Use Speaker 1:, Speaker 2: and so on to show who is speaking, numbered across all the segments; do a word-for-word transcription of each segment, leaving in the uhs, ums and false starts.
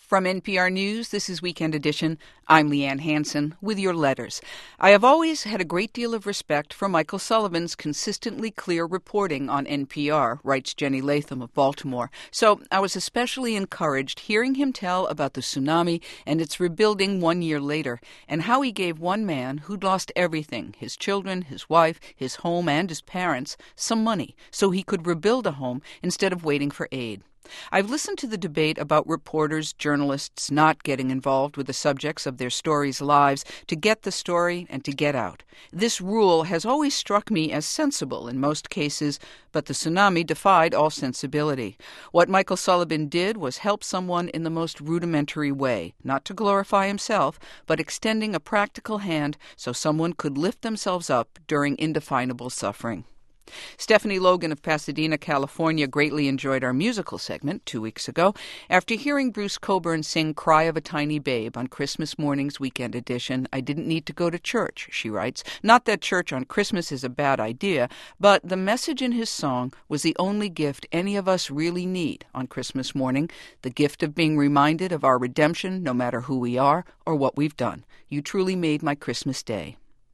Speaker 1: From N P R News, this is Weekend Edition. I'm Leanne Hansen with your letters. I have always had a great deal of respect for Michael Sullivan's consistently clear reporting on N P R, writes Jenny Latham of Baltimore. So I was especially encouraged hearing him tell about the tsunami and its rebuilding one year later, and how he gave one man who'd lost everything, his children, his wife, his home, and his parents, some money so he could rebuild a home instead of waiting for aid. I've listened to the debate about reporters, journalists not getting involved with the subjects of their stories' lives to get the story and to get out. This rule has always struck me as sensible in most cases, but the tsunami defied all sensibility. What Michael Sullivan did was help someone in the most rudimentary way, not to glorify himself, but extending a practical hand so someone could lift themselves up during indefinable suffering. Stephanie Logan of Pasadena, California, greatly enjoyed our musical segment two weeks ago after hearing Bruce Cockburn sing Cry of a Tiny Babe on Christmas morning's Weekend Edition. I didn't need to go to church, she writes. Not that church on Christmas is a bad idea, but the message in his song was the only gift any of us really need on Christmas morning, the gift of being reminded of our redemption no matter who we are or what we've done. You truly made my Christmas day.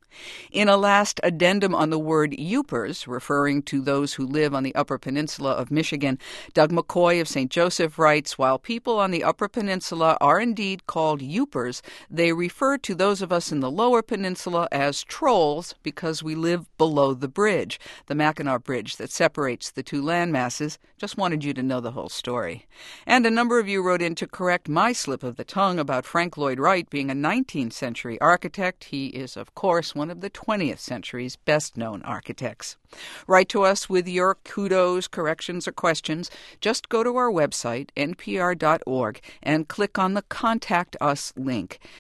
Speaker 1: In a last addendum on the word Yoopers, referring to those who live on the Upper Peninsula of Michigan, Doug McCoy of Saint Joseph writes, while people on the Upper Peninsula are indeed called Yoopers, they refer to those of us in the Lower Peninsula as trolls because we live below the bridge, the Mackinac Bridge that separates the two landmasses. Just wanted you to know the whole story. And a number of you wrote in to correct my slip of the tongue about Frank Lloyd Wright being a nineteenth century architect. He is, of course, one of the twentieth century's best-known architects. Write to us with your kudos, corrections, or questions. Just go to our website, N P R dot org, and click on the Contact Us link.